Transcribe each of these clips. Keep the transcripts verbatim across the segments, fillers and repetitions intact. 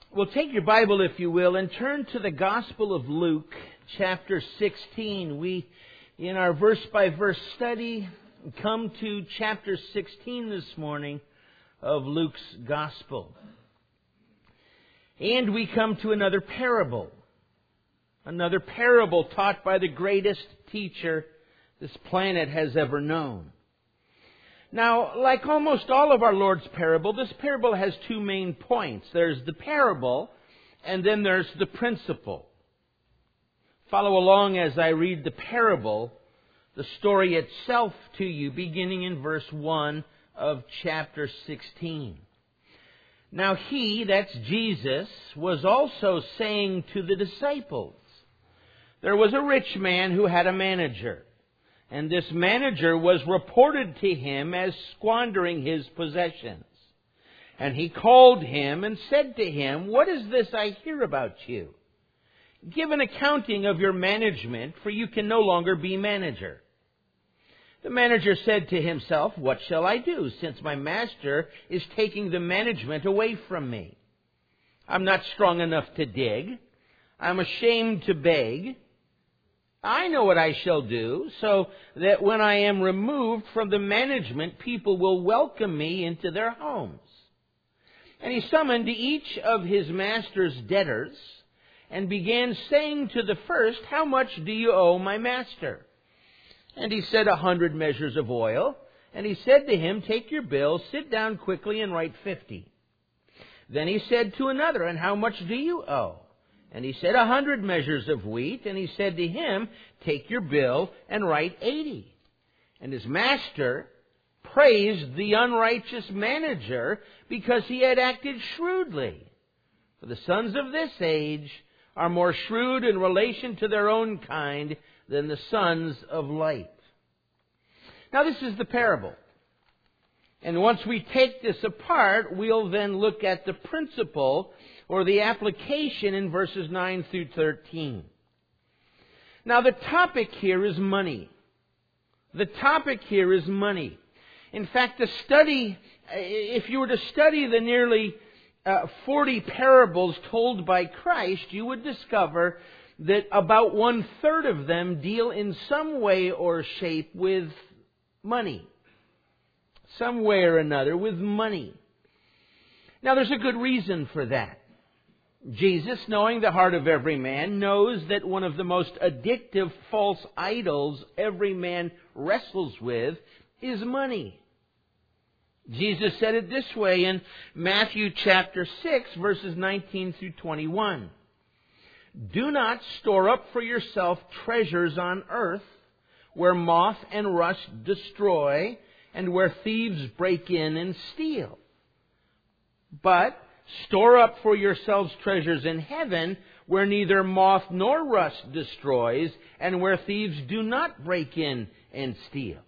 Well, take your Bible, if you will, and turn to the Gospel of Luke, chapter sixteen. We, in our verse-by-verse study, come to chapter sixteen this morning of Luke's Gospel. And we come to another parable. Another parable taught by the greatest teacher this planet has ever known. Now, like almost all of our Lord's parable, this parable has two main points. There's the parable, and then there's the principle. Follow along as I read the parable, the story itself to you, beginning in verse one of chapter sixteen. Now he, that's Jesus, was also saying to the disciples, there was a rich man who had a manager. And this manager was reported to him as squandering his possessions. And he called him and said to him, "What is this I hear about you? Give an accounting of your management, for you can no longer be manager." The manager said to himself, "What shall I do, since my master is taking the management away from me? I'm not strong enough to dig. I'm ashamed to beg. I know what I shall do, so that when I am removed from the management, people will welcome me into their homes." And he summoned each of his master's debtors and began saying to the first, "How much do you owe my master?" And he said, "A hundred measures of oil." And he said to him, "Take your bill, sit down quickly and write fifty." Then he said to another, "And how much do you owe?" And he said, "A hundred measures of wheat." And he said to him, "Take your bill and write eighty." And his master praised the unrighteous manager because he had acted shrewdly. For the sons of this age are more shrewd in relation to their own kind than the sons of light. Now this is the parable. And once we take this apart, we'll then look at the principle or the application in verses nine through thirteen. Now the topic here is money. The topic here is money. In fact, the study, if you were to study the nearly uh, forty parables told by Christ, you would discover that about one third of them deal in some way or shape with money. Some way or another with money. Now there's a good reason for that. Jesus, knowing the heart of every man, knows that one of the most addictive false idols every man wrestles with is money. Jesus said it this way in Matthew chapter six, verses nineteen through twenty-one. "Do not store up for yourself treasures on earth, where moth and rust destroy, and where thieves break in and steal. But store up for yourselves treasures in heaven, where neither moth nor rust destroys, and where thieves do not break in and steal."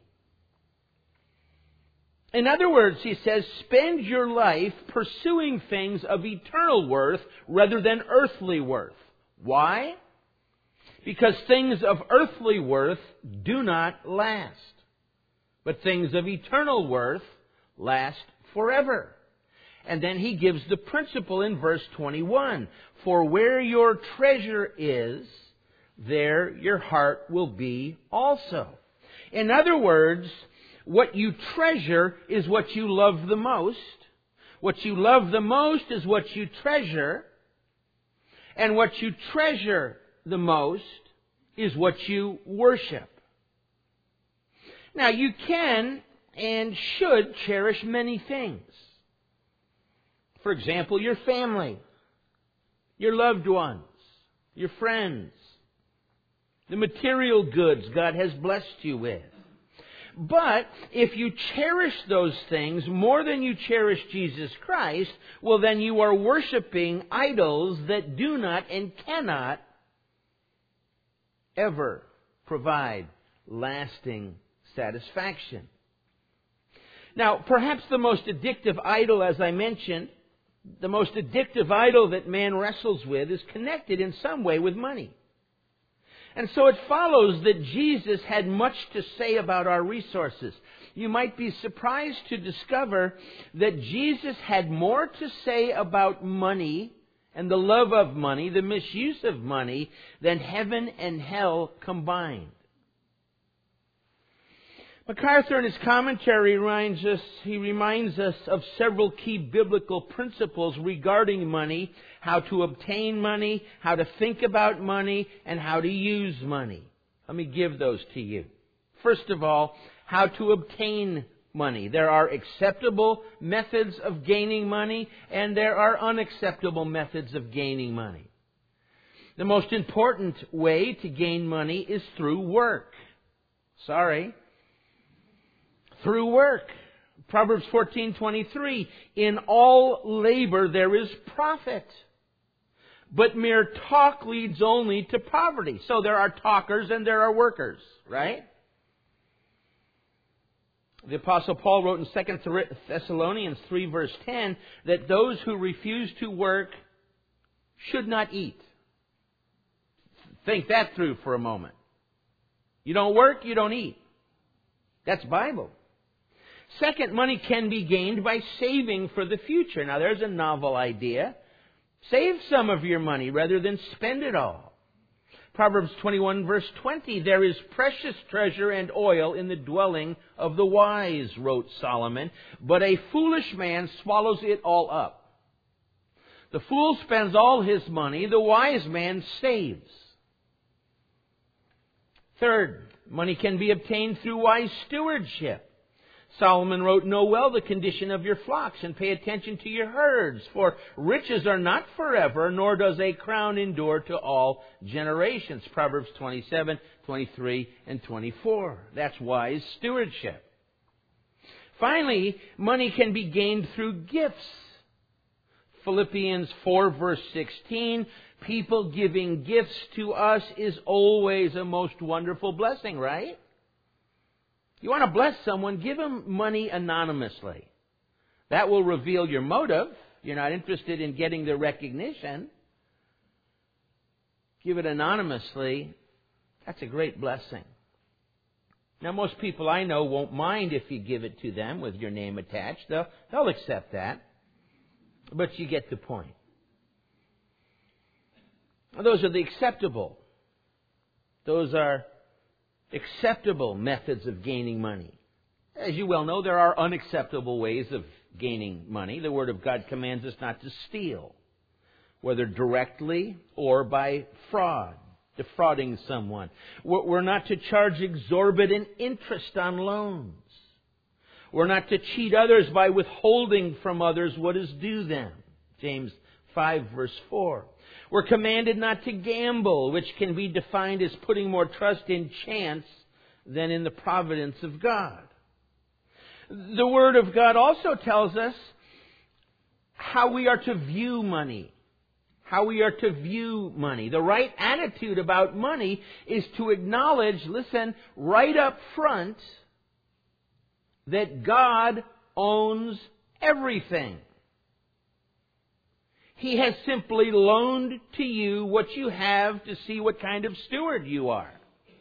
In other words, he says, spend your life pursuing things of eternal worth rather than earthly worth. Why? Because things of earthly worth do not last. But things of eternal worth last forever. And then he gives the principle in verse twenty-one. "For where your treasure is, there your heart will be also." In other words, what you treasure is what you love the most. What you love the most is what you treasure. And what you treasure the most is what you worship. Now, you can and should cherish many things. For example, your family, your loved ones, your friends, the material goods God has blessed you with. But if you cherish those things more than you cherish Jesus Christ, well, then you are worshiping idols that do not and cannot ever provide lasting satisfaction. Now, perhaps the most addictive idol, as I mentioned, the most addictive idol that man wrestles with is connected in some way with money. And so it follows that Jesus had much to say about our resources. You might be surprised to discover that Jesus had more to say about money and the love of money, the misuse of money, than heaven and hell combined. MacArthur in his commentary reminds us, he reminds us of several key biblical principles regarding money, how to obtain money, how to think about money, and how to use money. Let me give those to you. First of all, how to obtain money. There are acceptable methods of gaining money, and there are unacceptable methods of gaining money. The most important way to gain money is through work. Sorry. Through work. Proverbs fourteen twenty-three, in all labor there is profit, but mere talk leads only to poverty. So there are talkers and there are workers, right? The Apostle Paul wrote in Second Thessalonians three verse ten that those who refuse to work should not eat. Think that through for a moment. You don't work, you don't eat. That's Bible. Second, money can be gained by saving for the future. Now, there's a novel idea. Save some of your money rather than spend it all. Proverbs twenty-one verse twenty, there is precious treasure and oil in the dwelling of the wise, wrote Solomon, but a foolish man swallows it all up. The fool spends all his money, the wise man saves. Third, money can be obtained through wise stewardship. Solomon wrote, know well the condition of your flocks and pay attention to your herds, for riches are not forever, nor does a crown endure to all generations. Proverbs twenty-seven, twenty-three, and twenty-four. That's wise stewardship. Finally, money can be gained through gifts. Philippians four verse sixteen, people giving gifts to us is always a most wonderful blessing, right? You want to bless someone, give them money anonymously. That will reveal your motive. You're not interested in getting the recognition. Give it anonymously. That's a great blessing. Now, most people I know won't mind if you give it to them with your name attached. They'll, they'll accept that. But you get the point. Those are the acceptable. Those are acceptable methods of gaining money. As you well know, there are unacceptable ways of gaining money. The Word of God commands us not to steal, whether directly or by fraud, defrauding someone. We're not to charge exorbitant interest on loans. We're not to cheat others by withholding from others what is due them. James five verse four. We're commanded not to gamble, which can be defined as putting more trust in chance than in the providence of God. The Word of God also tells us how we are to view money. How we are to view money. The right attitude about money is to acknowledge, listen, right up front, that God owns everything. He has simply loaned to you what you have to see what kind of steward you are.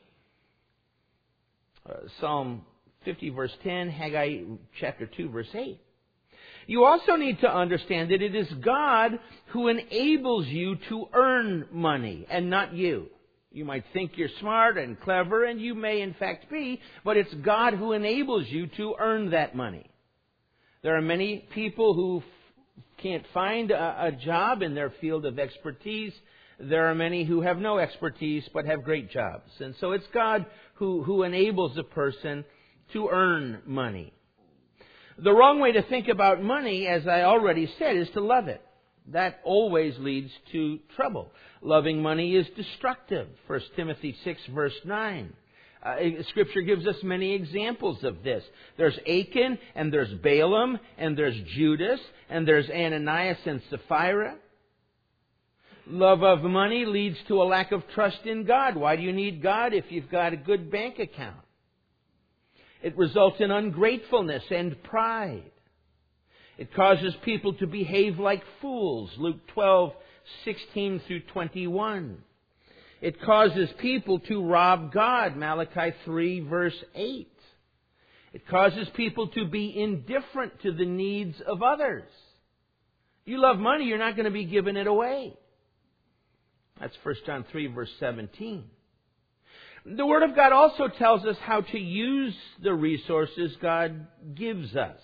Uh, Psalm fifty verse ten, Haggai chapter two verse eight. You also need to understand that it is God who enables you to earn money and not you. You might think you're smart and clever, and you may in fact be, but it's God who enables you to earn that money. There are many people who can't find a, a job in their field of expertise. There are many who have no expertise but have great jobs. And so it's God who, who enables a person to earn money. The wrong way to think about money, as I already said, is to love it. That always leads to trouble. Loving money is destructive. First Timothy six verse nine. Uh, Scripture gives us many examples of this. There's Achan, and there's Balaam, and there's Judas, and there's Ananias and Sapphira. Love of money leads to a lack of trust in God. Why do you need God if you've got a good bank account? It results in ungratefulness and pride. It causes people to behave like fools. Luke twelve, sixteen through twenty-one. It causes people to rob God. Malachi three verse eight. It causes people to be indifferent to the needs of others. You love money, you're not going to be giving it away. That's First John three, verse seventeen. The Word of God also tells us how to use the resources God gives us.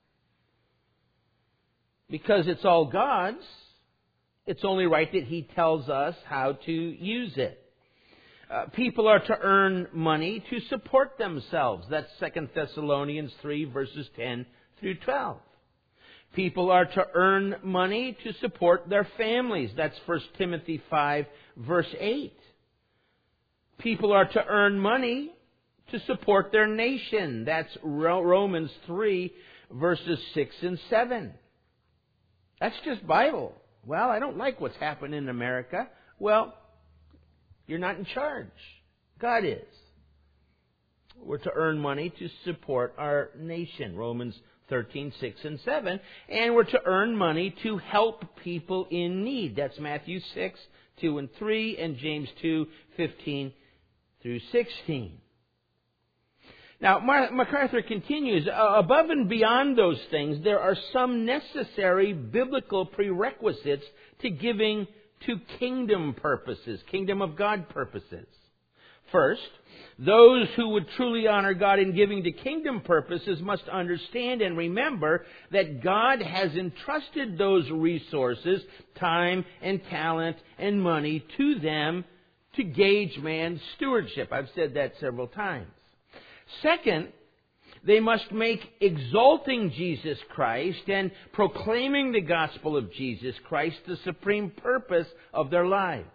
Because it's all God's, it's only right that He tells us how to use it. Uh, people are to earn money to support themselves. That's Second Thessalonians three, verses ten through twelve. People are to earn money to support their families. That's First Timothy five, verse eight. People are to earn money to support their nation. That's Romans three, verses six and seven. That's just Bible. Well, I don't like what's happened in America. Well, you're not in charge. God is. We're to earn money to support our nation. Romans thirteen, six and seven. And we're to earn money to help people in need. That's Matthew six, two and three, and James two, fifteen through sixteen. Now, MacArthur continues, above and beyond those things, there are some necessary biblical prerequisites to giving to kingdom purposes, kingdom of God purposes. First, those who would truly honor God in giving to kingdom purposes must understand and remember that God has entrusted those resources, time and talent and money, to them to gauge man's stewardship. I've said that several times. Second, they must make exalting Jesus Christ and proclaiming the gospel of Jesus Christ the supreme purpose of their lives.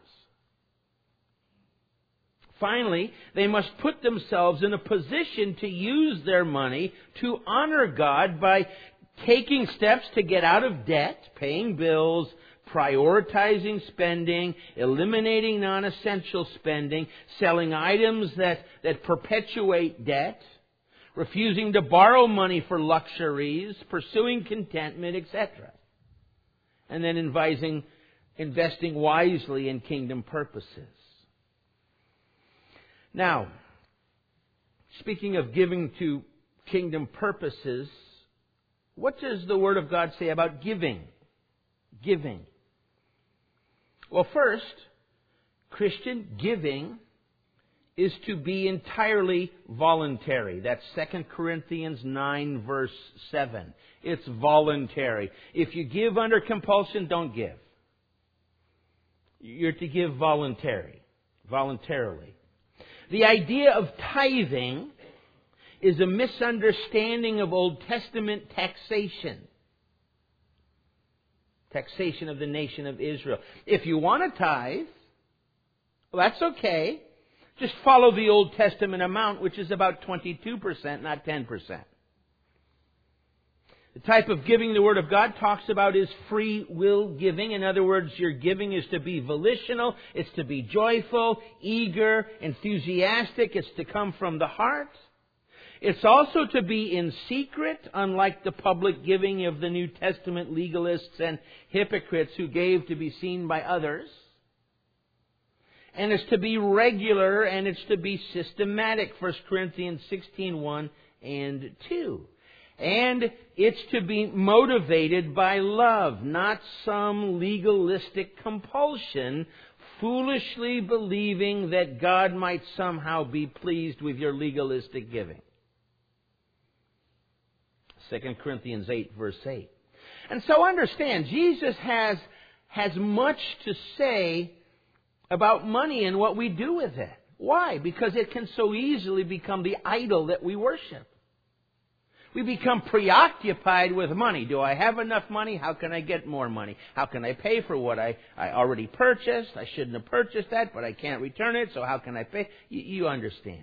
Finally, they must put themselves in a position to use their money to honor God by taking steps to get out of debt, paying bills, prioritizing spending, eliminating non-essential spending, selling items that, that perpetuate debt, refusing to borrow money for luxuries, pursuing contentment, et cetera. And then advising, investing wisely in kingdom purposes. Now, speaking of giving to kingdom purposes, what does the Word of God say about giving? Giving. Well, first, Christian giving is to be entirely voluntary. That's Second Corinthians nine, verse seven. It's voluntary. If you give under compulsion, don't give. You're to give voluntary, voluntarily. The idea of tithing is a misunderstanding of Old Testament taxation. Taxation of the nation of Israel. If you want to tithe, well, that's okay. Just follow the Old Testament amount, which is about twenty-two percent, not ten percent. The type of giving the Word of God talks about is free will giving. In other words, your giving is to be volitional, it's to be joyful, eager, enthusiastic, it's to come from the heart. It's also to be in secret, unlike the public giving of the New Testament legalists and hypocrites who gave to be seen by others. And it's to be regular and it's to be systematic, First Corinthians sixteen, one and two. And it's to be motivated by love, not some legalistic compulsion, foolishly believing that God might somehow be pleased with your legalistic giving. Second Corinthians eight, verse eight. And so understand, Jesus has, has much to say about money and what we do with it. Why? Because it can so easily become the idol that we worship. We become preoccupied with money. Do I have enough money? How can I get more money? How can I pay for what I, I already purchased? I shouldn't have purchased that, but I can't return it, so how can I pay? You, you understand.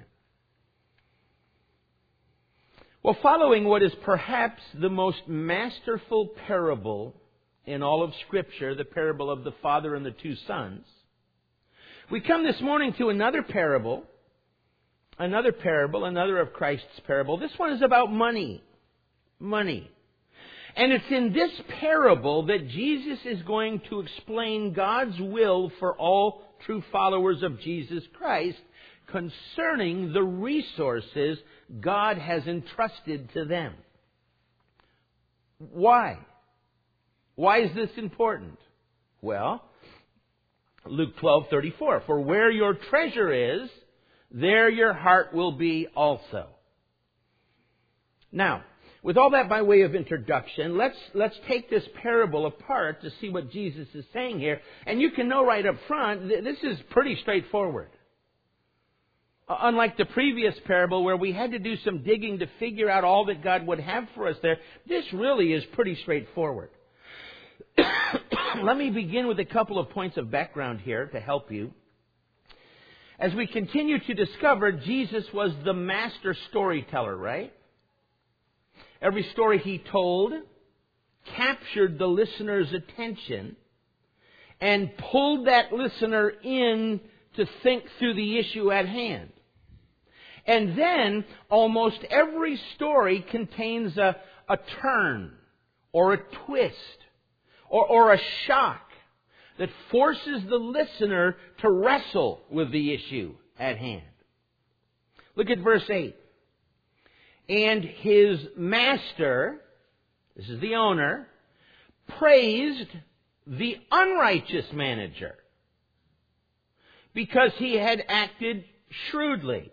Well, following what is perhaps the most masterful parable in all of Scripture, the parable of the father and the two sons, we come this morning to another parable, another parable, another of Christ's parable. This one is about money. Money. And it's in this parable that Jesus is going to explain God's will for all true followers of Jesus Christ concerning the resources God has entrusted to them. Why? Why is this important? Well, Luke twelve thirty-four, for where your treasure is, there your heart will be also. Now, with all that by way of introduction, let's let's take this parable apart to see what Jesus is saying here. And you can know right up front, this is pretty straightforward. Unlike the previous parable where we had to do some digging to figure out all that God would have for us there, this really is pretty straightforward. Let me begin with a couple of points of background here to help you. As we continue to discover, Jesus was the master storyteller, right? Every story he told captured the listener's attention and pulled that listener in to think through the issue at hand. And then almost every story contains a, a turn or a twist or, or a shock that forces the listener to wrestle with the issue at hand. Look at verse eight. And his master, this is the owner, praised the unrighteous manager because he had acted shrewdly.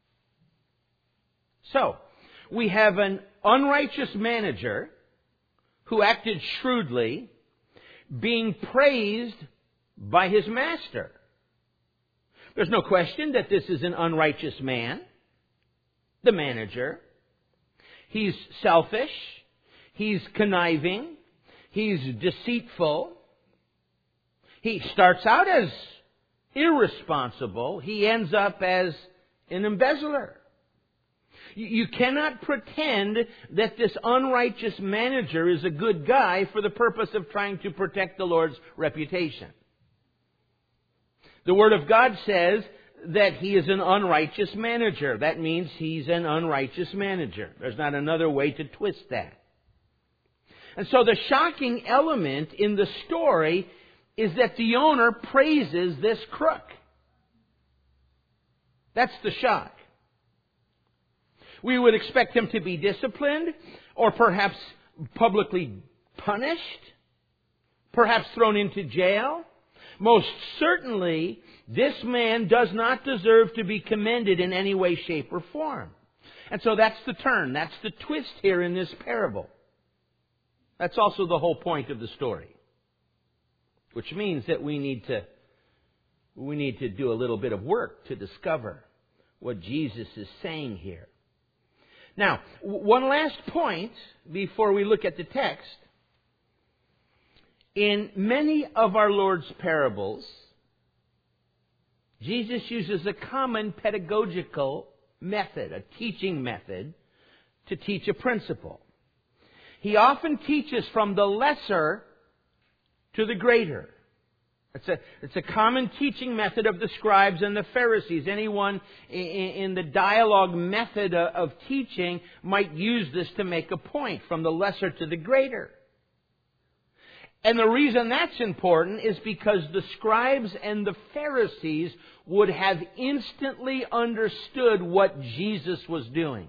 So, we have an unrighteous manager who acted shrewdly being praised by his master. There's no question that this is an unrighteous man, the manager. He's selfish. He's conniving. He's deceitful. He starts out as irresponsible. He ends up as an embezzler. You cannot pretend that this unrighteous manager is a good guy for the purpose of trying to protect the Lord's reputation. The Word of God says that he is an unrighteous manager. That means he's an unrighteous manager. There's not another way to twist that. And so the shocking element in the story is that the owner praises this crook. That's the shock. We would expect him to be disciplined or perhaps publicly punished, perhaps thrown into jail. Most certainly, this man does not deserve to be commended in any way, shape, or form. And so that's the turn. That's the twist here in this parable. That's also the whole point of the story. Which means that we need to, we need to do a little bit of work to discover what Jesus is saying here. Now, one last point before we look at the text. In many of our Lord's parables, Jesus uses a common pedagogical method, a teaching method, to teach a principle. He often teaches from the lesser to the greater. It's a, it's a common teaching method of the scribes and the Pharisees. Anyone in, in the dialogue method of, of teaching might use this to make a point, from the lesser to the greater. And the reason that's important is because the scribes and the Pharisees would have instantly understood what Jesus was doing,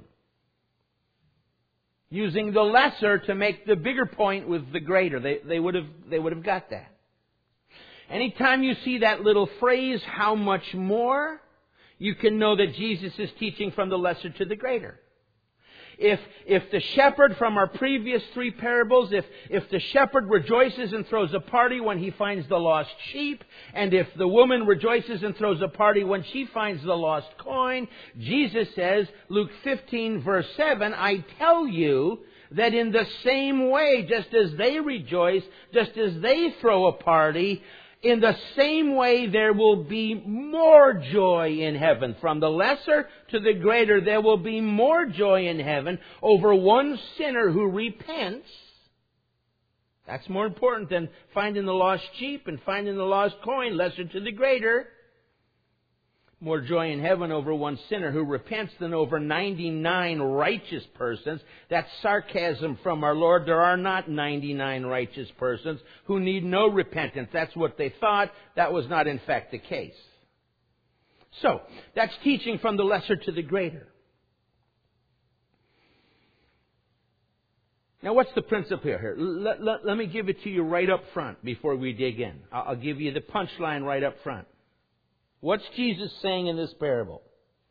using the lesser to make the bigger point with the greater. They, they would have, they would have got that. Anytime you see that little phrase, how much more, you can know that Jesus is teaching from the lesser to the greater. If, if the shepherd from our previous three parables, if, if the shepherd rejoices and throws a party when he finds the lost sheep, and if the woman rejoices and throws a party when she finds the lost coin, Jesus says, Luke fifteen verse seven, I tell you that in the same way, just as they rejoice, just as they throw a party, in the same way, there will be more joy in heaven. From the lesser to the greater, there will be more joy in heaven over one sinner who repents. That's more important than finding the lost sheep and finding the lost coin, lesser to the greater. More joy in heaven over one sinner who repents than over ninety-nine righteous persons. That's sarcasm from our Lord. There are not ninety-nine righteous persons who need no repentance. That's what they thought. That was not in fact the case. So, that's teaching from the lesser to the greater. Now, what's the principle here? Let, let, let me give it to you right up front before we dig in. I'll, I'll give you the punchline right up front. What's Jesus saying in this parable?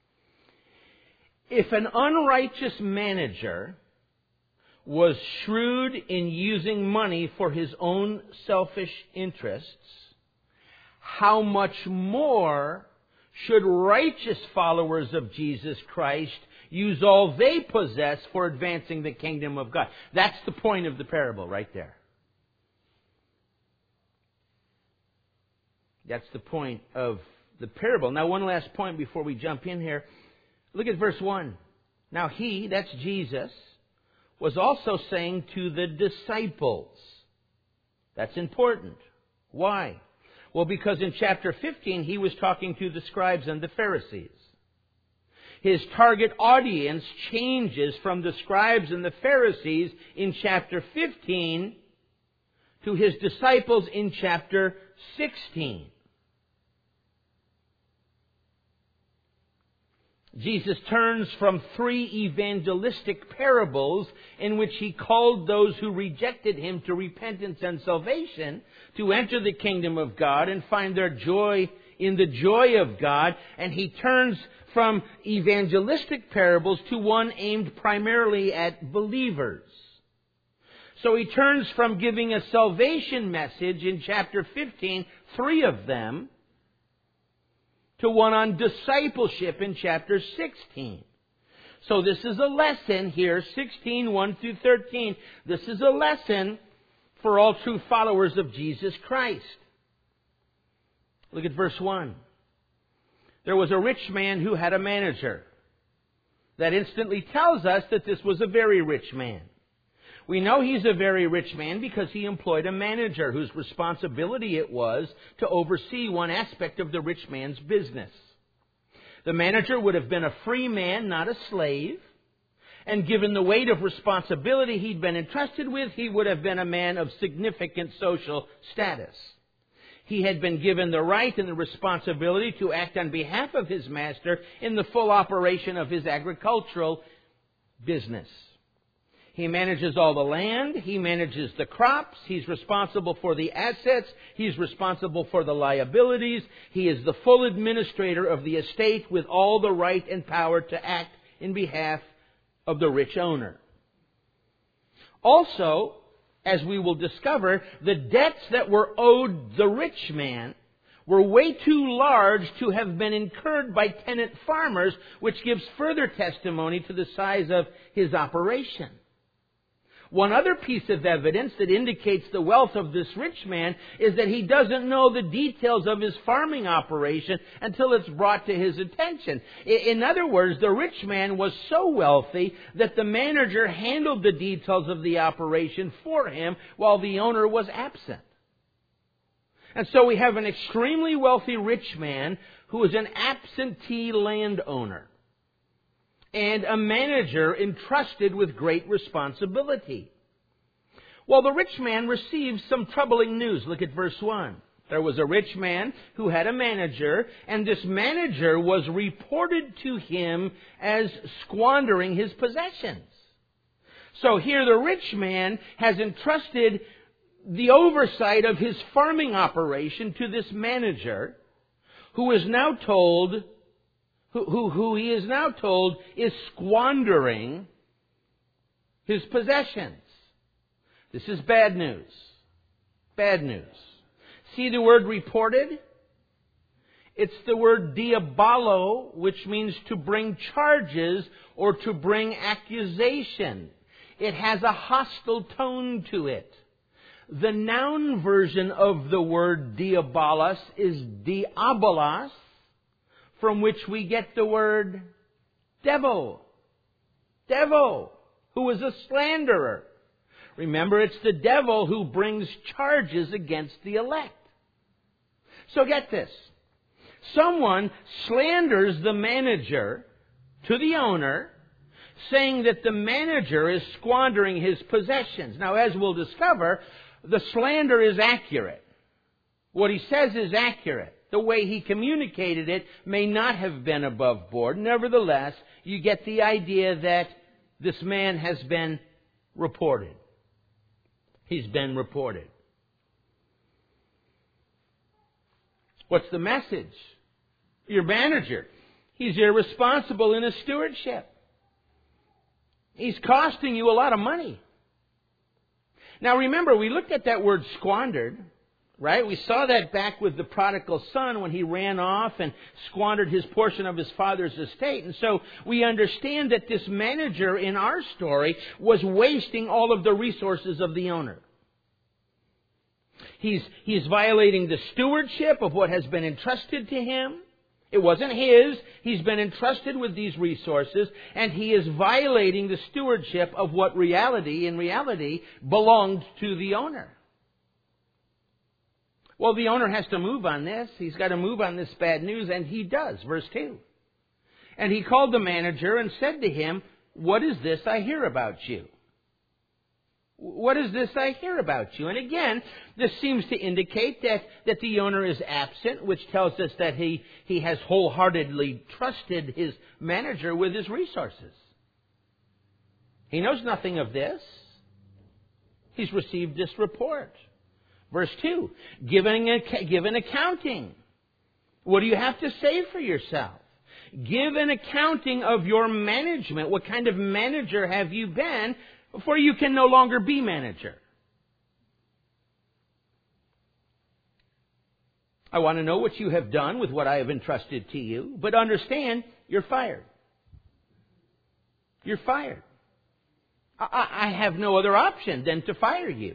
If an unrighteous manager was shrewd in using money for his own selfish interests, how much more should righteous followers of Jesus Christ use all they possess for advancing the kingdom of God? That's the point of the parable right there. That's the point of the parable. Now, one last point before we jump in here. Look at verse one. Now he, that's Jesus, was also saying to the disciples. That's important. Why? Well, because in chapter fifteen, he was talking to the scribes and the Pharisees. His target audience changes from the scribes and the Pharisees in chapter fifteen to his disciples in chapter sixteen. Jesus turns from three evangelistic parables in which he called those who rejected him to repentance and salvation to enter the kingdom of God and find their joy in the joy of God. And he turns from evangelistic parables to one aimed primarily at believers. So he turns from giving a salvation message in chapter fifteen, three of them, to one on discipleship in chapter sixteen. So this is a lesson here, sixteen, one through thirteen. This is a lesson for all true followers of Jesus Christ. Look at verse one. There was a rich man who had a manager. That instantly tells us that this was a very rich man. We know he's a very rich man because he employed a manager whose responsibility it was to oversee one aspect of the rich man's business. The manager would have been a free man, not a slave. And given the weight of responsibility he'd been entrusted with, he would have been a man of significant social status. He had been given the right and the responsibility to act on behalf of his master in the full operation of his agricultural business. He manages all the land. He manages the crops. He's responsible for the assets. He's responsible for the liabilities. He is the full administrator of the estate with all the right and power to act in behalf of the rich owner. Also, as we will discover, the debts that were owed the rich man were way too large to have been incurred by tenant farmers, which gives further testimony to the size of his operation. One other piece of evidence that indicates the wealth of this rich man is that he doesn't know the details of his farming operation until it's brought to his attention. In other words, the rich man was so wealthy that the manager handled the details of the operation for him while the owner was absent. And so we have an extremely wealthy rich man who is an absentee landowner and a manager entrusted with great responsibility. Well, the rich man receives some troubling news. Look at verse one. There was a rich man who had a manager, and this manager was reported to him as squandering his possessions. So here the rich man has entrusted the oversight of his farming operation to this manager, who is now told Who, who, who he is now told is squandering his possessions. This is bad news. Bad news. See the word reported? It's the word diabolo, which means to bring charges or to bring accusation. It has a hostile tone to it. The noun version of the word diabolos is diabolos, from which we get the word devil. Devil, who is a slanderer. Remember, it's the devil who brings charges against the elect. So get this. Someone slanders the manager to the owner, saying that the manager is squandering his possessions. Now, as we'll discover, the slander is accurate. What he says is accurate. The way he communicated it may not have been above board. Nevertheless, you get the idea that this man has been reported. He's been reported. What's the message? Your manager, he's irresponsible in his stewardship. He's costing you a lot of money. Now remember, we looked at that word squandered, right? We saw that back with the prodigal son when he ran off and squandered his portion of his father's estate. And so we understand that this manager in our story was wasting all of the resources of the owner. He's, he's violating the stewardship of what has been entrusted to him. It wasn't his. He's been entrusted with these resources, and he is violating the stewardship of what reality, in reality, belonged to the owner. Well, the owner has to move on this. He's got to move on this bad news, and he does. Verse two. And he called the manager and said to him, "What is this I hear about you? What is this I hear about you?" And again, this seems to indicate that, that the owner is absent, which tells us that he, he has wholeheartedly trusted his manager with his resources. He knows nothing of this. He's received this report. Verse two, giving, a, give an accounting. What do you have to say for yourself? Give an accounting of your management. What kind of manager have you been? For you can no longer be manager. I want to know what you have done with what I have entrusted to you, but understand, you're fired. You're fired. I, I have no other option than to fire you.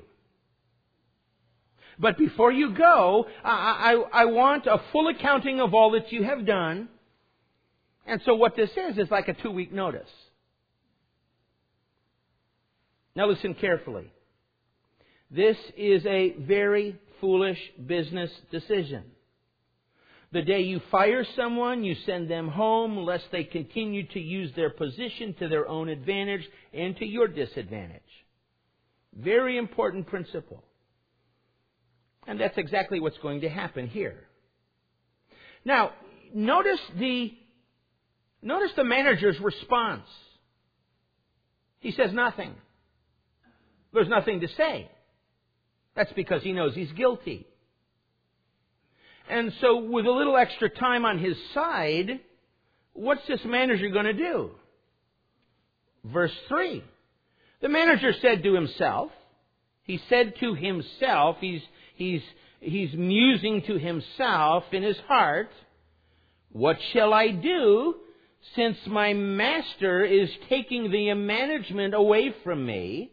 But before you go, I, I, I want a full accounting of all that you have done. And so what this is, is like a two-week notice. Now listen carefully. This is a very foolish business decision. The day you fire someone, you send them home lest they continue to use their position to their own advantage and to your disadvantage. Very important principle. And that's exactly what's going to happen here. Now, notice the, notice the manager's response. He says nothing. There's nothing to say. That's because he knows he's guilty. And so with a little extra time on his side, what's this manager going to do? Verse three. The manager said to himself, he said to himself, he's, he's, he's musing to himself in his heart, "What shall I do since my master is taking the management away from me?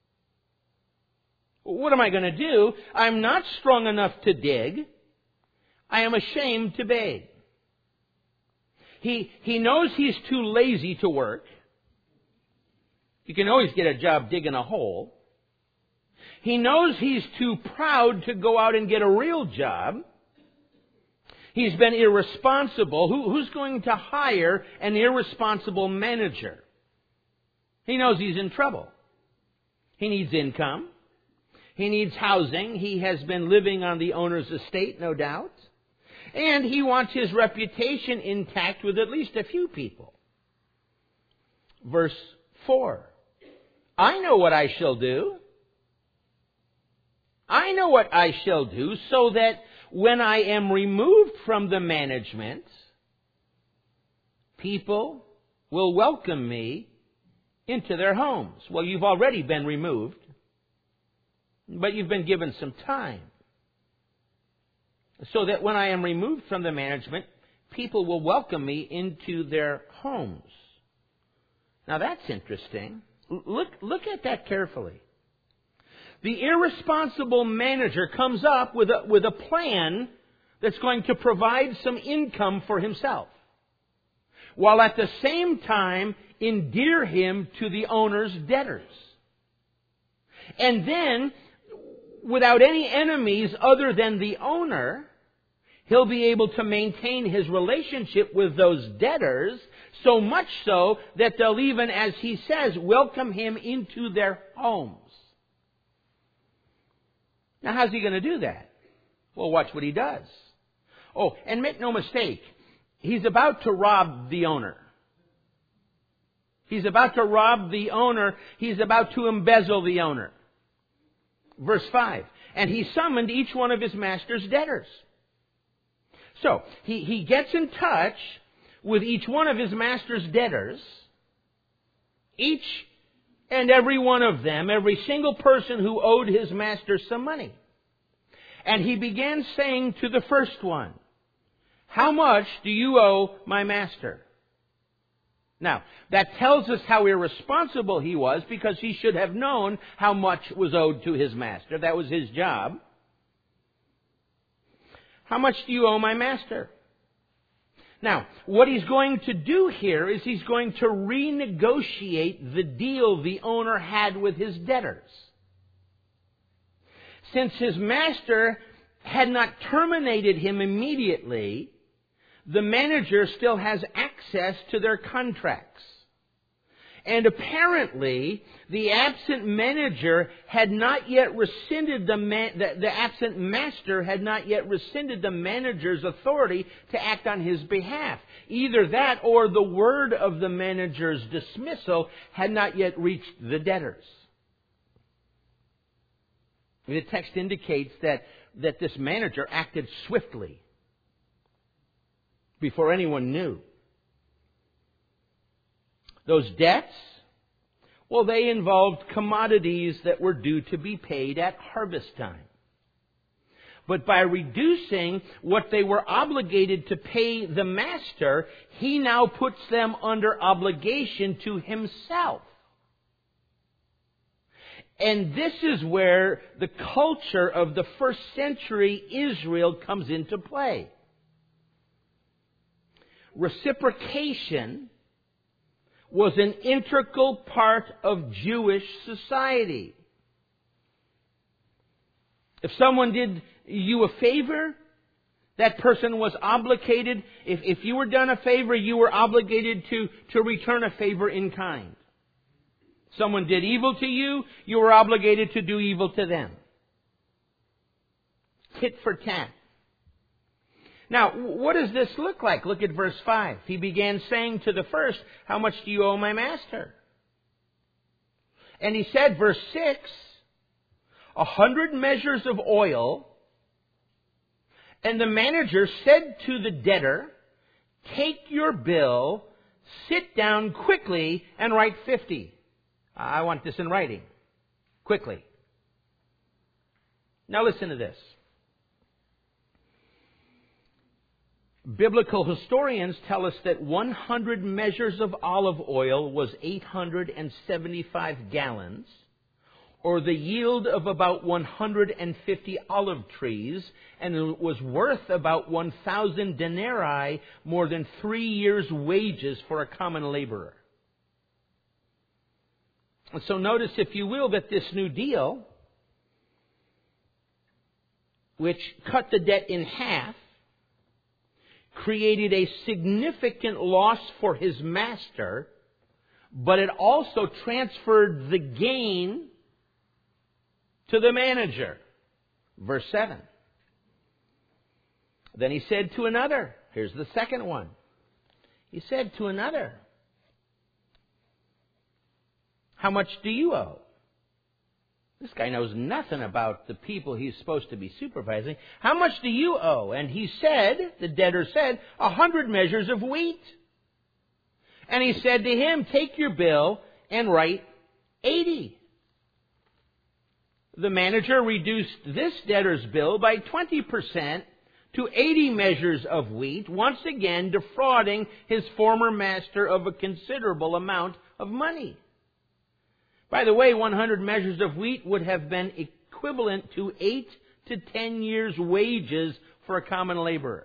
What am I going to do? I'm not strong enough to dig. I am ashamed to beg." He, he knows he's too lazy to work. You can always get a job digging a hole. He knows he's too proud to go out and get a real job. He's been irresponsible. Who, who's going to hire an irresponsible manager? He knows he's in trouble. He needs income. He needs housing. He has been living on the owner's estate, no doubt. And he wants his reputation intact with at least a few people. Verse four. "I know what I shall do. I know what I shall do so that when I am removed from the management, people will welcome me into their homes." Well, you've already been removed, but you've been given some time. "So that when I am removed from the management, people will welcome me into their homes." Now that's interesting. Look, look at that carefully. The irresponsible manager comes up with a, with a plan that's going to provide some income for himself, while at the same time endear him to the owner's debtors. And then, without any enemies other than the owner, he'll be able to maintain his relationship with those debtors, so much so that they'll even, as he says, welcome him into their homes. Now, how's he going to do that? Well, watch what he does. Oh, and make no mistake, he's about to rob the owner. He's about to rob the owner. He's about to embezzle the owner. Verse five. And he summoned each one of his master's debtors. So, he, he gets in touch with each one of his master's debtors. Each and every one of them, every single person who owed his master some money. And he began saying to the first one, "How much do you owe my master?" Now, that tells us how irresponsible he was, because he should have known how much was owed to his master. That was his job. "How much do you owe my master?" Now, what he's going to do here is he's going to renegotiate the deal the owner had with his debtors. Since his master had not terminated him immediately, the manager still has access to their contracts. And apparently, the absent manager had not yet rescinded the, man, the, the absent master had not yet rescinded the manager's authority to act on his behalf. Either that or the word of the manager's dismissal had not yet reached the debtors. The text indicates that, that this manager acted swiftly before anyone knew. Those debts, well, they involved commodities that were due to be paid at harvest time. But by reducing what they were obligated to pay the master, he now puts them under obligation to himself. And this is where the culture of the first century Israel comes into play. Reciprocation was an integral part of Jewish society. If someone did you a favor, that person was obligated. If, if you were done a favor, you were obligated to, to return a favor in kind. Someone did evil to you, you were obligated to do evil to them. Tit for tat. Now, what does this look like? Look at verse five. He began saying to the first, "How much do you owe my master?" And he said, verse six, "A hundred measures of oil." And the manager said to the debtor, "Take your bill, sit down quickly, and write fifty. I want this in writing. Quickly." Now listen to this. Biblical historians tell us that one hundred measures of olive oil was eight hundred seventy-five gallons, or the yield of about one hundred fifty olive trees, and it was worth about one thousand denarii, more than three years' wages for a common laborer. And so notice, if you will, that this new deal, which cut the debt in half, created a significant loss for his master, but it also transferred the gain to the manager. Verse seven. Then he said to another, here's the second one. He said to another, "How much do you owe?" This guy knows nothing about the people he's supposed to be supervising. "How much do you owe?" And he said, the debtor said, "A hundred measures of wheat." And he said to him, "Take your bill and write eighty. The manager reduced this debtor's bill by twenty percent to eighty measures of wheat, once again defrauding his former master of a considerable amount of money. By the way, one hundred measures of wheat would have been equivalent to eight to ten years' wages for a common laborer.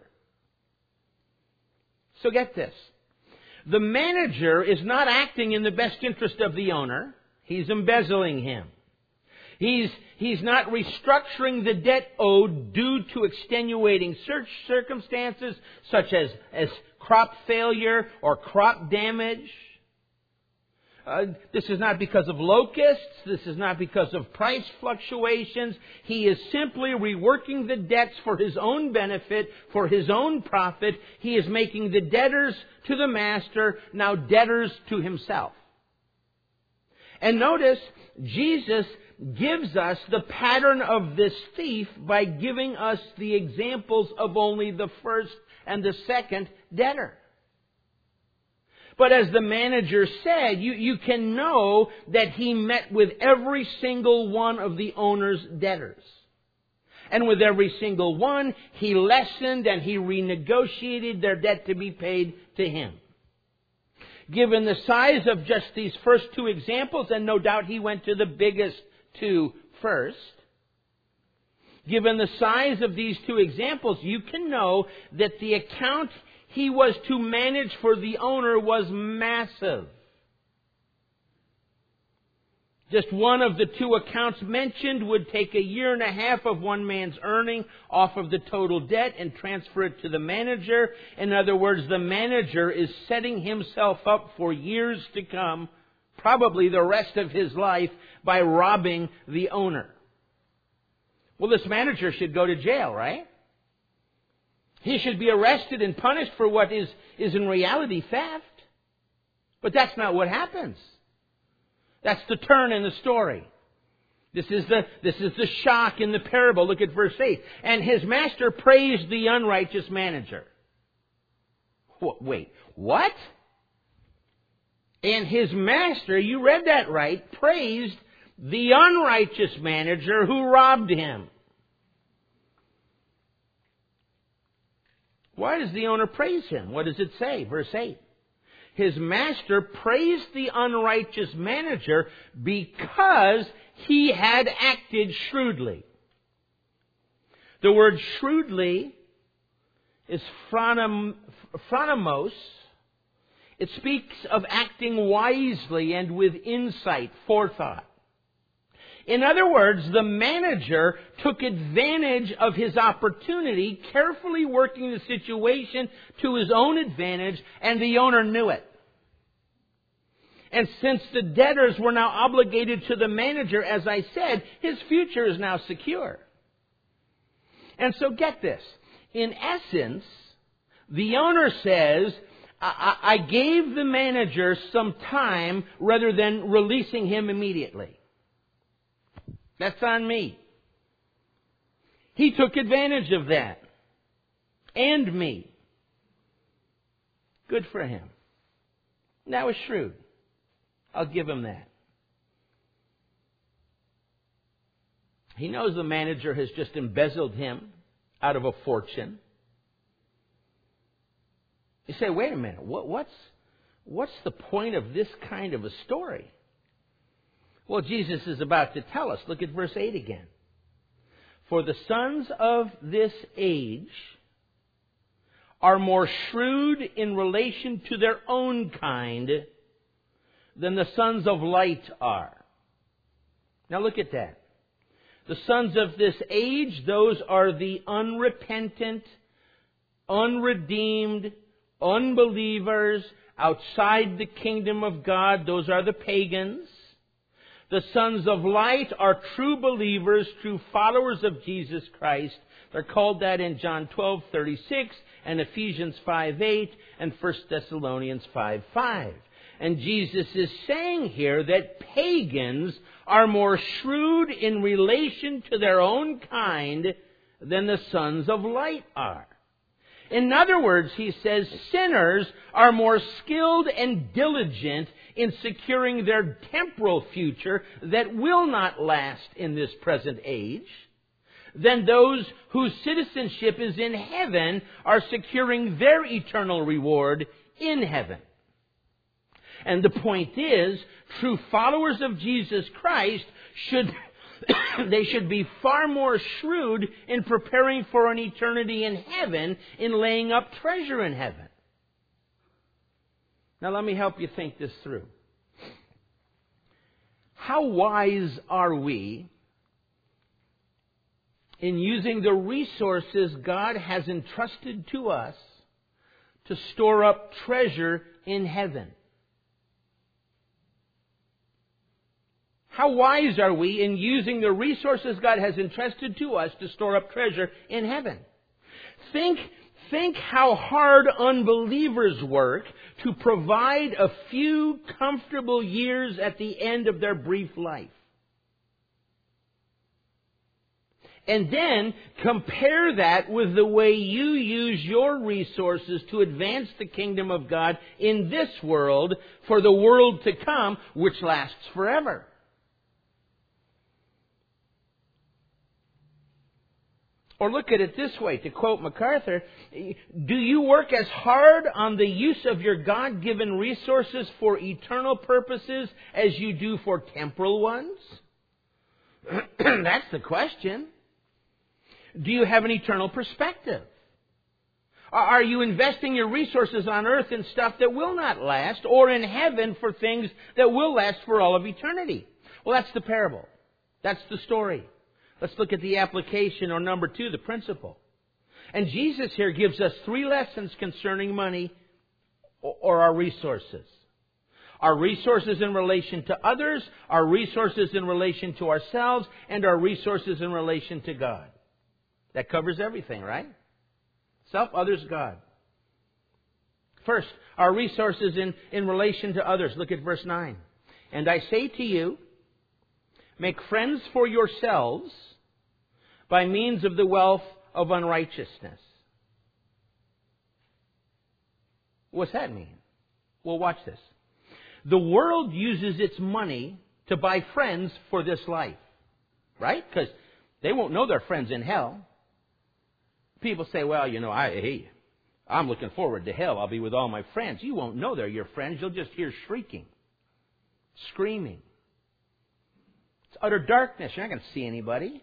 So get this. The manager is not acting in the best interest of the owner. He's embezzling him. He's, he's not restructuring the debt owed due to extenuating circumstances such as, as crop failure or crop damage. Uh, this is not because of locusts. This is not because of price fluctuations. He is simply reworking the debts for his own benefit, for his own profit. He is making the debtors to the master now debtors to himself. And notice, Jesus gives us the pattern of this thief by giving us the examples of only the first and the second debtor. But as the manager said, you, you can know that he met with every single one of the owner's debtors. And with every single one, he lessened and he renegotiated their debt to be paid to him. Given the size of just these first two examples, and no doubt he went to the biggest two first. Given the size of these two examples, you can know that the account he was to manage for the owner was massive. Just one of the two accounts mentioned would take a year and a half of one man's earning off of the total debt and transfer it to the manager. In other words, the manager is setting himself up for years to come, probably the rest of his life, by robbing the owner. Well, this manager should go to jail, right? He should be arrested and punished for what is, is in reality theft. But that's not what happens. That's the turn in the story. This is the, this is the shock in the parable. Look at verse eight. And his master praised the unrighteous manager. Wait, what? And his master, you read that right, praised the unrighteous manager who robbed him. Why does the owner praise him? What does it say? Verse eight. His master praised the unrighteous manager because he had acted shrewdly. The word shrewdly is phronem, phronimos. It speaks of acting wisely and with insight, forethought. In other words, the manager took advantage of his opportunity, carefully working the situation to his own advantage, and the owner knew it. And since the debtors were now obligated to the manager, as I said, his future is now secure. And so get this. In essence, the owner says, I, I gave the manager some time rather than releasing him immediately. That's on me. He took advantage of that. And me. Good for him. That was shrewd. I'll give him that. He knows the manager has just embezzled him out of a fortune. You say, wait a minute, what, what's, what's the point of this kind of a story? Well, Jesus is about to tell us. Look at verse eight again. For the sons of this age are more shrewd in relation to their own kind than the sons of light are. Now look at that. The sons of this age, those are the unrepentant, unredeemed, unbelievers outside the kingdom of God. Those are the pagans. The sons of light are true believers, true followers of Jesus Christ. They're called that in John twelve thirty-six and Ephesians five eight and First Thessalonians five five. And Jesus is saying here that pagans are more shrewd in relation to their own kind than the sons of light are. In other words, he says sinners are more skilled and diligent in securing their temporal future that will not last in this present age than those whose citizenship is in heaven are securing their eternal reward in heaven. And the point is, true followers of Jesus Christ should they should be far more shrewd in preparing for an eternity in heaven, in laying up treasure in heaven. Now let me help you think this through. How wise are we in using the resources God has entrusted to us to store up treasure in heaven? How wise are we in using the resources God has entrusted to us to store up treasure in heaven? Think, think how hard unbelievers work to provide a few comfortable years at the end of their brief life. And then compare that with the way you use your resources to advance the kingdom of God in this world for the world to come, which lasts forever. Or look at it this way, to quote MacArthur, do you work as hard on the use of your God-given resources for eternal purposes as you do for temporal ones? That's the question. Do you have an eternal perspective? Are you investing your resources on earth in stuff that will not last, or in heaven for things that will last for all of eternity? Well, that's the parable. That's the story. Let's look at the application, or number two, the principle. And Jesus here gives us three lessons concerning money or our resources. Our resources in relation to others, our resources in relation to ourselves, and our resources in relation to God. That covers everything, right? Self, others, God. First, our resources in, in relation to others. Look at verse nine. And I say to you, make friends for yourselves by means of the wealth of unrighteousness. What's that mean? Well, watch this. The world uses its money to buy friends for this life. Right? Because they won't know their friends in hell. People say, well, you know, I, hey, I'm looking forward to hell. I'll be with all my friends. You won't know they're your friends. You'll just hear shrieking, screaming. It's utter darkness. You're not going to see anybody.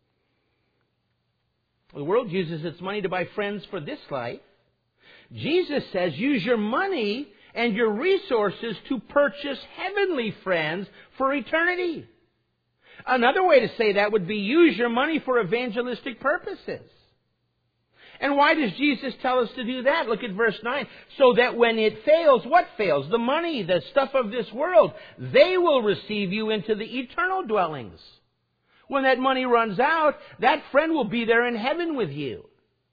The world uses its money to buy friends for this life. Jesus says, use your money and your resources to purchase heavenly friends for eternity. Another way to say that would be use your money for evangelistic purposes. And why does Jesus tell us to do that? Look at verse nine. So that when it fails, what fails? The money, the stuff of this world. They will receive you into the eternal dwellings. When that money runs out, that friend will be there in heaven with you.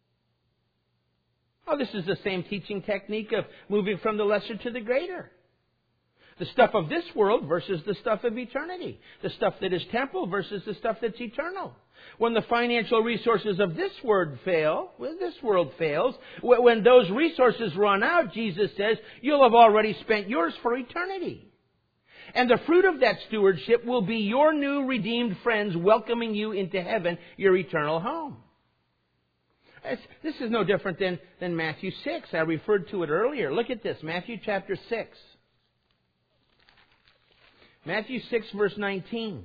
Oh, this is the same teaching technique of moving from the lesser to the greater. The stuff of this world versus the stuff of eternity. The stuff that is temporal versus the stuff that's eternal. When the financial resources of this world fail, when this world fails, when those resources run out, Jesus says, you'll have already spent yours for eternity. And the fruit of that stewardship will be your new redeemed friends welcoming you into heaven, your eternal home. This is no different than, than Matthew six. I referred to it earlier. Look at this, Matthew chapter six. Matthew six, verse nineteen.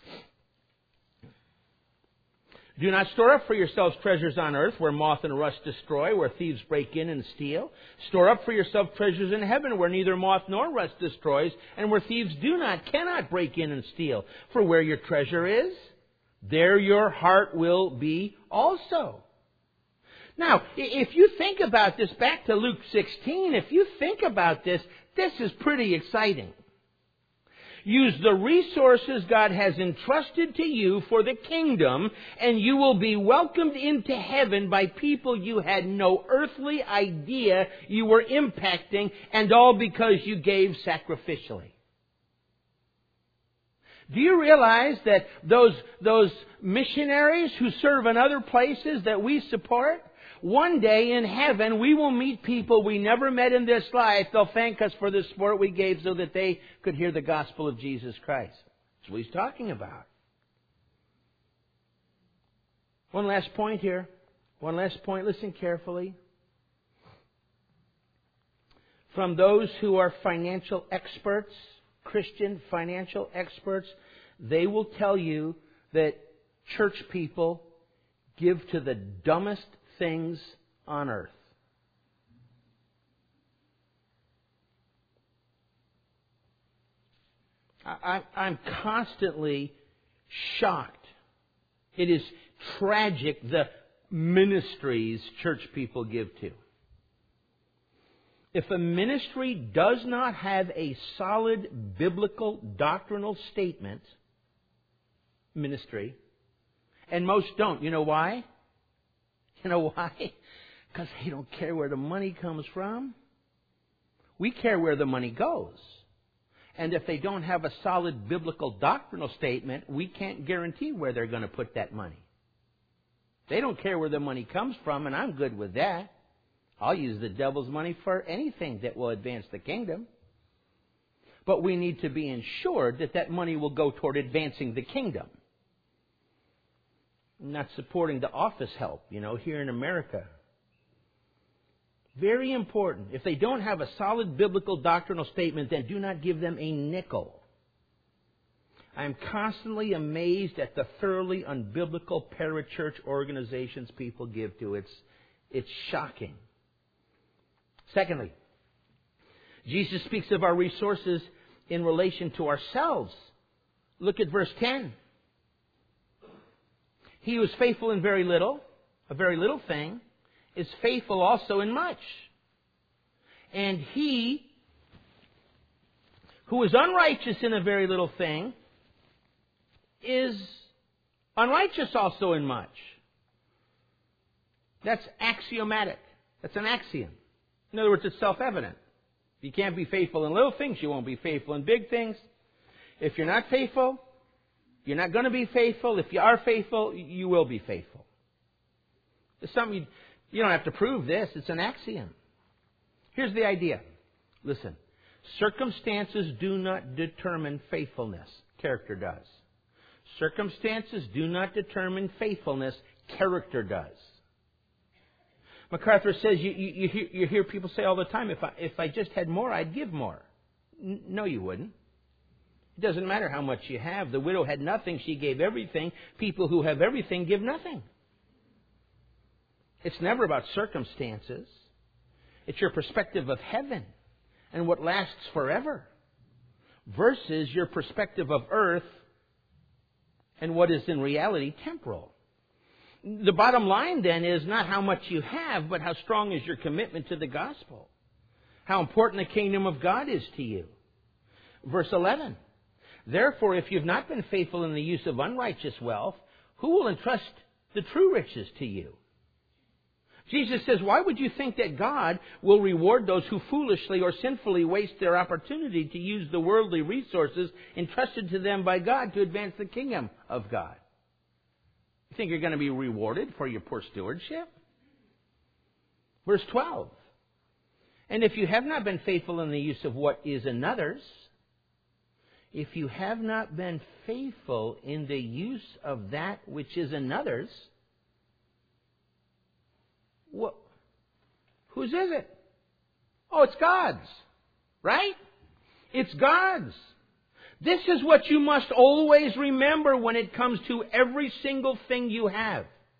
Do not store up for yourselves treasures on earth, where moth and rust destroy, where thieves break in and steal. Store up for yourself treasures in heaven, where neither moth nor rust destroys, and where thieves do not, cannot break in and steal. For where your treasure is, there your heart will be also. Now, if you think about this, back to Luke sixteen, if you think about this, this is pretty exciting. Use the resources God has entrusted to you for the kingdom, and you will be welcomed into heaven by people you had no earthly idea you were impacting, and all because you gave sacrificially. Do you realize that those, those missionaries who serve in other places that we support, one day in heaven, we will meet people we never met in this life. They'll thank us for the support we gave so that they could hear the gospel of Jesus Christ. That's what he's talking about. One last point here. One last point. Listen carefully. From those who are financial experts, Christian financial experts, they will tell you that church people give to the dumbest things on earth. I, I'm constantly shocked. It is tragic the ministries church people give to. If a ministry does not have a solid biblical doctrinal statement, ministry, and most don't, you know why? You know why? Because they don't care where the money comes from. We care where the money goes. And if they don't have a solid biblical doctrinal statement, we can't guarantee where they're going to put that money. They don't care where the money comes from, and I'm good with that. I'll use the devil's money for anything that will advance the kingdom. But we need to be ensured that that money will go toward advancing the kingdom. Not supporting the office help, you know, here in America. Very important. If they don't have a solid biblical doctrinal statement, then do not give them a nickel. I am constantly amazed at the thoroughly unbiblical parachurch organizations people give to. It's, it's shocking. Secondly, Jesus speaks of our resources in relation to ourselves. Look at verse ten. He who is faithful in very little, a very little thing, is faithful also in much. And he who is unrighteous in a very little thing is unrighteous also in much. That's axiomatic. That's an axiom. In other words, it's self-evident. If you can't be faithful in little things, you won't be faithful in big things. If you're not faithful, you're not going to be faithful. If you are faithful, you will be faithful. It's something you, you don't have to prove this. It's an axiom. Here's the idea. Listen. Circumstances do not determine faithfulness. Character does. Circumstances do not determine faithfulness. Character does. MacArthur says, you, you, you, hear, you hear people say all the time, if I, if I just had more, I'd give more. N- no, you wouldn't. It doesn't matter how much you have. The widow had nothing. She gave everything. People who have everything give nothing. It's never about circumstances. It's your perspective of heaven and what lasts forever versus your perspective of earth and what is in reality temporal. The bottom line then is not how much you have, but how strong is your commitment to the gospel. How important the kingdom of God is to you. Verse eleven. Therefore, if you've not been faithful in the use of unrighteous wealth, who will entrust the true riches to you? Jesus says, why would you think that God will reward those who foolishly or sinfully waste their opportunity to use the worldly resources entrusted to them by God to advance the kingdom of God? You think you're going to be rewarded for your poor stewardship? Verse twelve. And if you have not been faithful in the use of what is another's, if you have not been faithful in the use of that which is another's, what, whose is it? Oh, it's God's. Right? It's God's. This is what you must always remember when it comes to every single thing you have.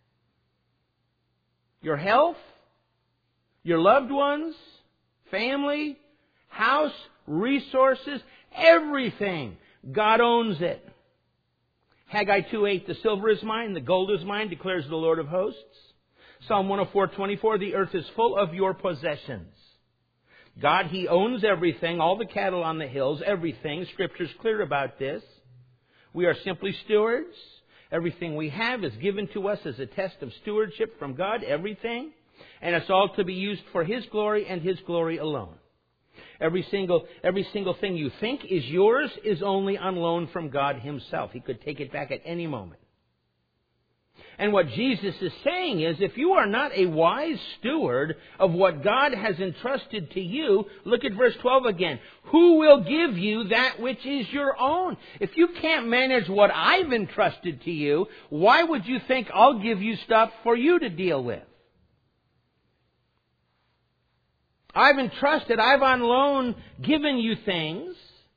Your health, your loved ones, family, house, resources, everything. God owns it. Haggai two eight, the silver is mine, the gold is mine, declares the Lord of hosts. Psalm one oh four twenty-four, the earth is full of your possessions. God, He owns everything, all the cattle on the hills, everything. Scripture's clear about this. We are simply stewards. Everything we have is given to us as a test of stewardship from God, everything. And it's all to be used for His glory and His glory alone. Every single, every single thing you think is yours is only on loan from God Himself. He could take it back at any moment. And what Jesus is saying is, if you are not a wise steward of what God has entrusted to you, look at verse twelve again. Who will give you that which is your own? If you can't manage what I've entrusted to you, why would you think I'll give you stuff for you to deal with? I've entrusted, I've on loan given you things.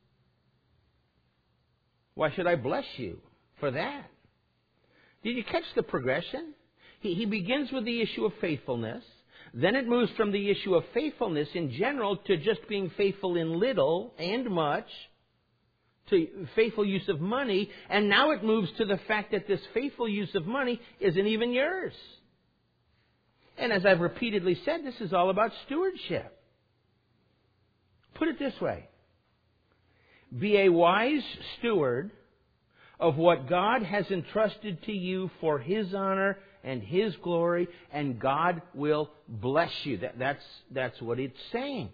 Why should I bless you for that? Did you catch the progression? He, he begins with the issue of faithfulness. Then it moves from the issue of faithfulness in general to just being faithful in little and much, to faithful use of money. And now it moves to the fact that this faithful use of money isn't even yours. And as I've repeatedly said, this is all about stewardship. Put it this way. Be a wise steward of what God has entrusted to you for His honor and His glory, and God will bless you. That, that's, that's what it's saying.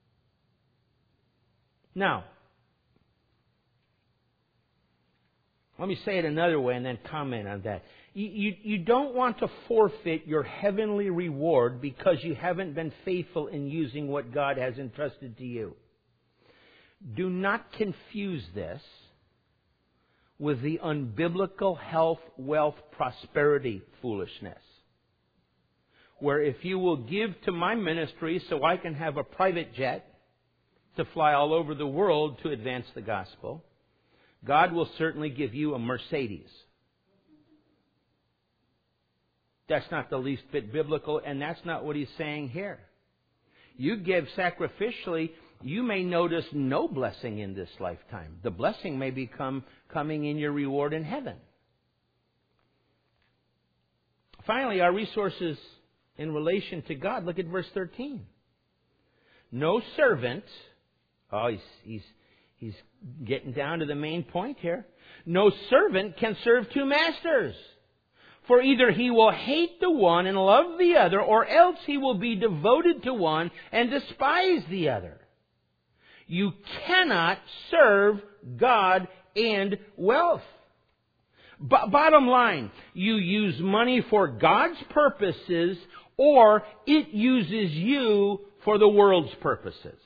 Now, Let me say it another way and then comment on that. You, you, you don't want to forfeit your heavenly reward because you haven't been faithful in using what God has entrusted to you. Do not confuse this with the unbiblical health, wealth, prosperity foolishness. Where if you will give to my ministry so I can have a private jet to fly all over the world to advance the gospel, God will certainly give you a Mercedes. That's not the least bit biblical, and that's not what he's saying here. You give sacrificially, you may notice no blessing in this lifetime. The blessing may become coming in your reward in heaven. Finally, our resources in relation to God. Look at verse thirteen. No servant, oh, he's, he's, he's getting down to the main point here. No servant can serve two masters. For either he will hate the one and love the other, or else he will be devoted to one and despise the other. You cannot serve God and wealth. B- bottom line, you use money for God's purposes, or it uses you for the world's purposes.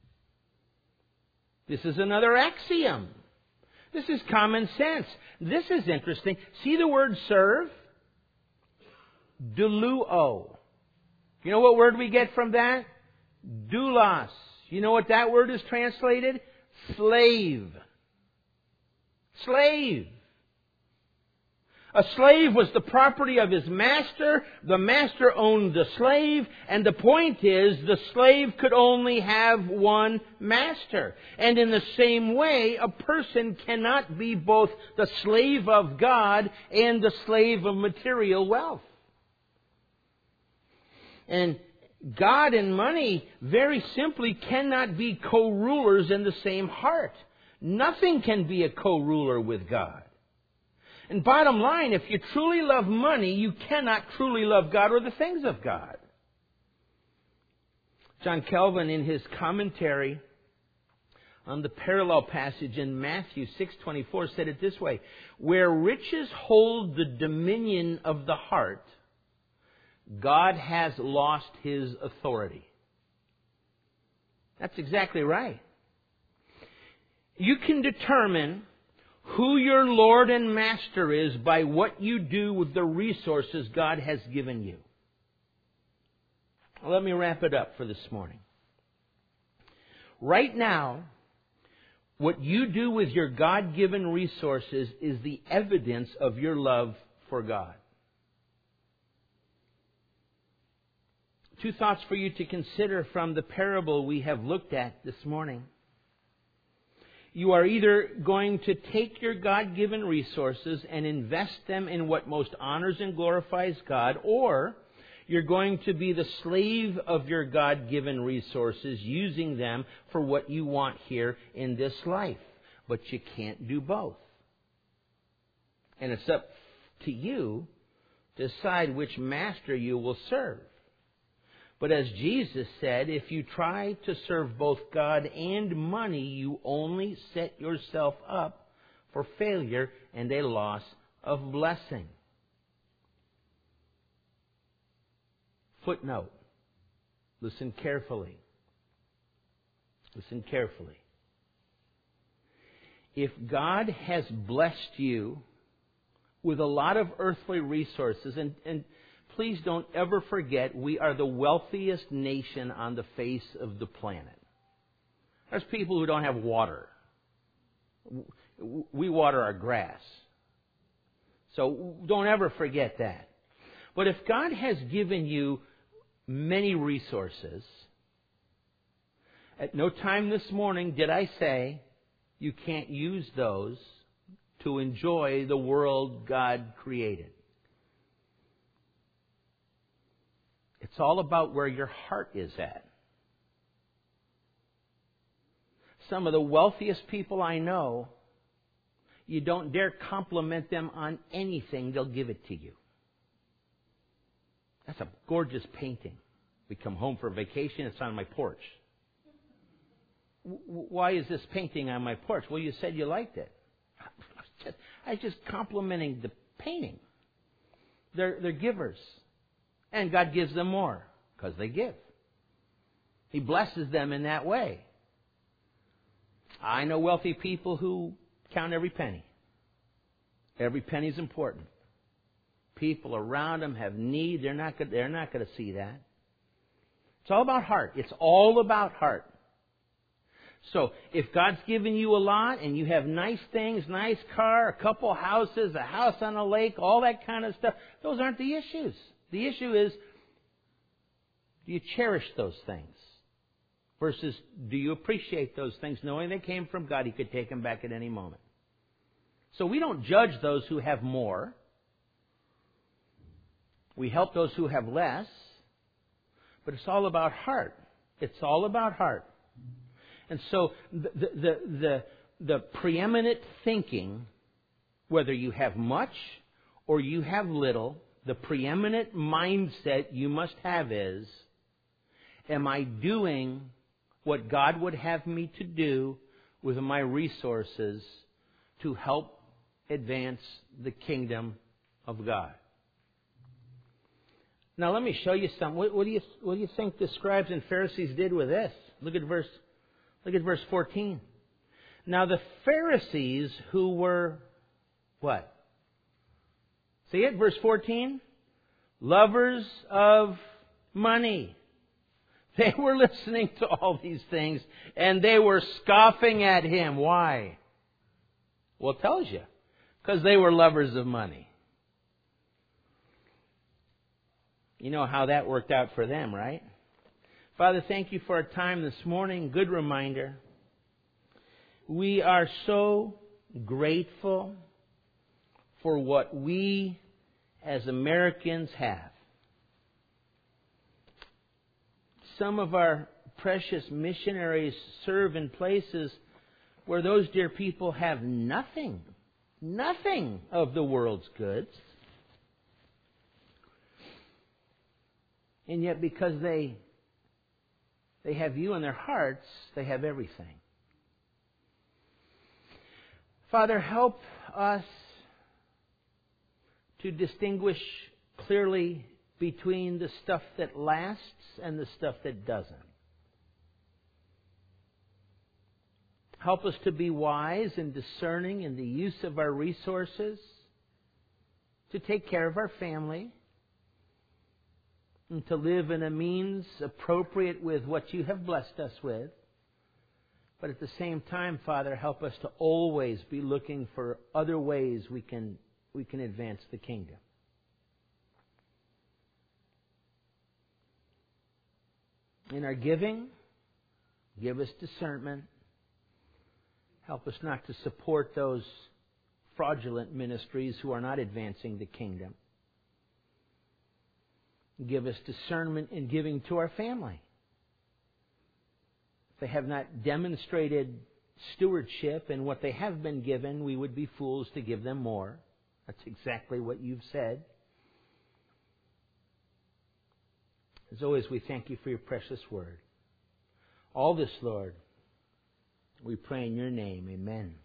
This is another axiom. This is common sense. This is interesting. See the word serve? Doulo. You know what word we get from that? Doulos. You know what that word is translated? Slave. Slave. A slave was the property of his master. The master owned the slave. And the point is, the slave could only have one master. And in the same way, a person cannot be both the slave of God and the slave of material wealth. And God and money, very simply, cannot be co-rulers in the same heart. Nothing can be a co-ruler with God. And bottom line, if you truly love money, you cannot truly love God or the things of God. John Calvin, in his commentary on the parallel passage in Matthew six twenty-four, said it this way: where riches hold the dominion of the heart, God has lost His authority. That's exactly right. You can determine who your Lord and Master is by what you do with the resources God has given you. Well, let me wrap it up for this morning. Right now, what you do with your God-given resources is the evidence of your love for God. Two thoughts for you to consider from the parable we have looked at this morning. You are either going to take your God-given resources and invest them in what most honors and glorifies God, or you're going to be the slave of your God-given resources, using them for what you want here in this life. But you can't do both. And it's up to you to decide which master you will serve. But as Jesus said, if you try to serve both God and money, you only set yourself up for failure and a loss of blessing. Footnote. Listen carefully. Listen carefully. If God has blessed you with a lot of earthly resources, and, and please don't ever forget, we are the wealthiest nation on the face of the planet. There's people who don't have water. We water our grass. So don't ever forget that. But if God has given you many resources, at no time this morning did I say you can't use those to enjoy the world God created. It's all about where your heart is at. Some of the wealthiest people I know, you don't dare compliment them on anything, they'll give it to you. That's a gorgeous painting. We come home for vacation, it's on my porch. W- why is this painting on my porch? Well, you said you liked it. just, I was just complimenting the painting. They're, they're givers. And God gives them more because they give. He blesses them in that way. I know wealthy people who count every penny. Every penny is important. People around them have need. They're not, they're not going to see that. It's all about heart. It's all about heart. So if God's given you a lot and you have nice things, nice car, a couple houses, a house on a lake, all that kind of stuff, those aren't the issues. The issue is, do you cherish those things? Versus, do you appreciate those things knowing they came from God? He could take them back at any moment. So we don't judge those who have more. We help those who have less. But it's all about heart. It's all about heart. And so the, the, the, the preeminent thinking, whether you have much or you have little, the preeminent mindset you must have is, am I doing what God would have me to do with my resources to help advance the kingdom of God? Now let me show you some. What, what do you what do you think the scribes and Pharisees did with this? Look at verse look at verse fourteen. Now the Pharisees who were what? See it, verse fourteen? Lovers of money. They were listening to all these things and they were scoffing at Him. Why? Well, it tells you. Because they were lovers of money. You know how that worked out for them, right? Father, thank you for our time this morning. Good reminder. We are so grateful for what we as Americans have. Some of our precious missionaries serve in places where those dear people have nothing, nothing of the world's goods. And yet because they they have you in their hearts, they have everything. Father, help us to distinguish clearly between the stuff that lasts and the stuff that doesn't. Help us to be wise and discerning in the use of our resources, to take care of our family, and to live in a means appropriate with what you have blessed us with. But at the same time, Father, help us to always be looking for other ways we can we can advance the kingdom. In our giving, give us discernment. Help us not to support those fraudulent ministries who are not advancing the kingdom. Give us discernment in giving to our family. If they have not demonstrated stewardship in what they have been given, we would be fools to give them more. That's exactly what you've said. As always, we thank you for your precious word. All this, Lord, we pray in your name. Amen.